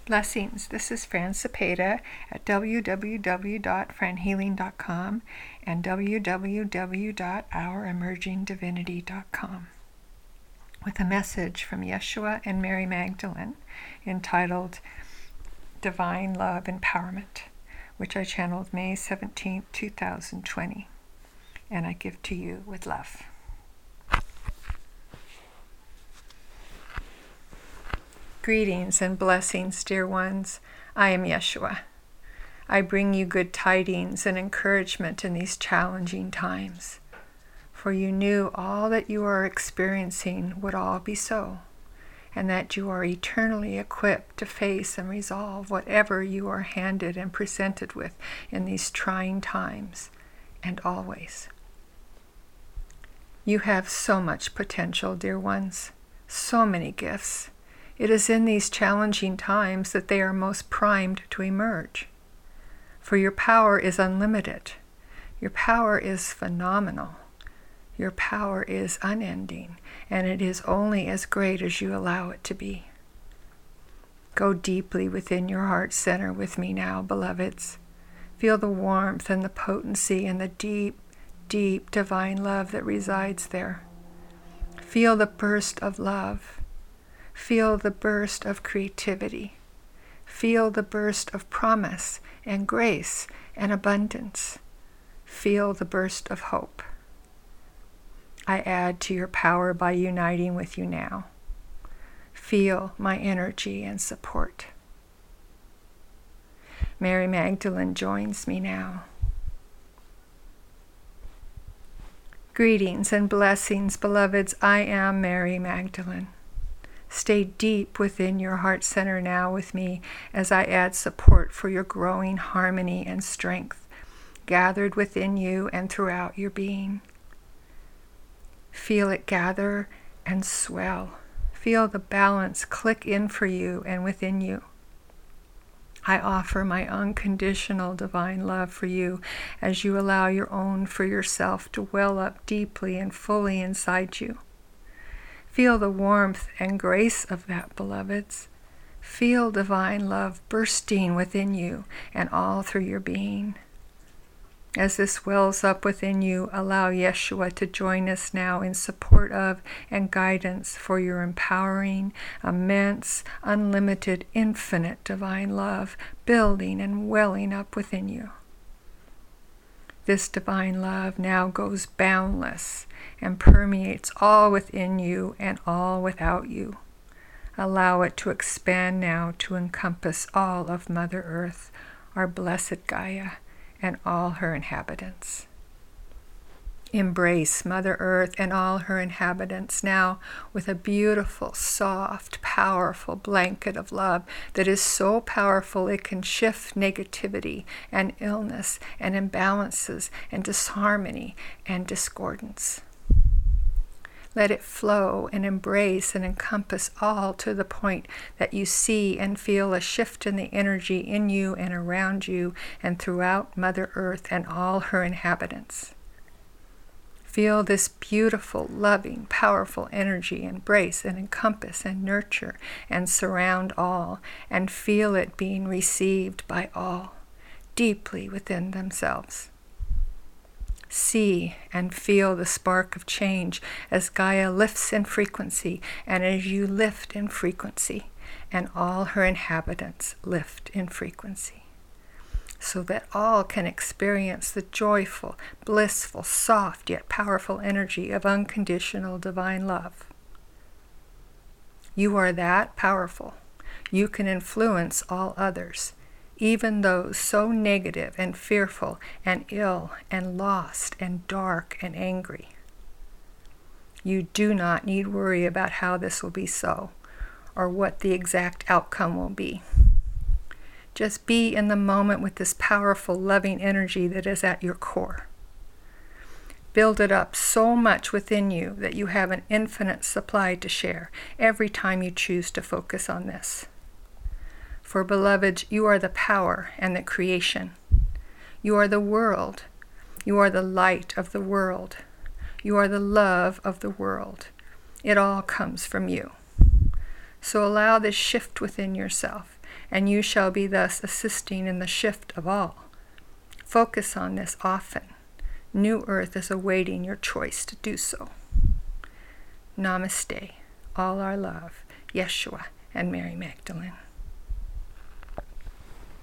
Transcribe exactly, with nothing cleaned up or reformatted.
Blessings. This is Fran Cepeda at w w w dot fran healing dot com and w w w dot our emerging divinity dot com with a message from Yeshua and Mary Magdalene entitled Divine Love Empowerment, which I channeled May seventeenth, two thousand twenty, and I give to you with love. Greetings and blessings, dear ones. I am Yeshua. I bring you good tidings and encouragement in these challenging times. For you knew all that you are experiencing would all be so, and that you are eternally equipped to face and resolve whatever you are handed and presented with in these trying times, and always. You have so much potential, dear ones, so many gifts. It is in these challenging times that they are most primed to emerge. For your power is unlimited. Your power is phenomenal. Your power is unending, and it is only as great as you allow it to be. Go deeply within your heart center with me now, beloveds. Feel the warmth and the potency and the deep, deep divine love that resides there. Feel the burst of love. Feel the burst of creativity. Feel the burst of promise and grace and abundance. Feel the burst of hope. I add to your power by uniting with you now. Feel my energy and support. Mary Magdalene joins me now. Greetings and blessings, beloveds. I am Mary Magdalene. Stay deep within your heart center now with me as I add support for your growing harmony and strength, gathered within you and throughout your being. Feel it gather and swell. Feel the balance click in for you and within you. I offer my unconditional divine love for you as you allow your own for yourself to well up deeply and fully inside you. Feel the warmth and grace of that, beloveds. Feel divine love bursting within you and all through your being. As this wells up within you, allow Yeshua to join us now in support of and guidance for your empowering, immense, unlimited, infinite divine love building and welling up within you. This divine love now goes boundless and permeates all within you and all without you. Allow it to expand now to encompass all of Mother Earth, our blessed Gaia, and all her inhabitants. Embrace Mother Earth and all her inhabitants now with a beautiful, soft, powerful blanket of love that is so powerful it can shift negativity and illness and imbalances and disharmony and discordance. Let it flow and embrace and encompass all to the point that you see and feel a shift in the energy in you and around you and throughout Mother Earth and all her inhabitants. Feel this beautiful, loving, powerful energy embrace and encompass and nurture and surround all, and feel it being received by all, deeply within themselves. See and feel the spark of change as Gaia lifts in frequency, and as you lift in frequency, and all her inhabitants lift in frequency, so that all can experience the joyful, blissful, soft, yet powerful energy of unconditional divine love. You are that powerful. You can influence all others, even those so negative and fearful and ill and lost and dark and angry. You do not need worry about how this will be so, or what the exact outcome will be. Just be in the moment with this powerful, loving energy that is at your core. Build it up so much within you that you have an infinite supply to share every time you choose to focus on this. For, beloveds, you are the power and the creation. You are the world. You are the light of the world. You are the love of the world. It all comes from you. So allow this shift within yourself and you shall be thus assisting in the shift of all. Focus on this often. New earth is awaiting your choice to do so. Namaste. All our love, Yeshua and Mary Magdalene.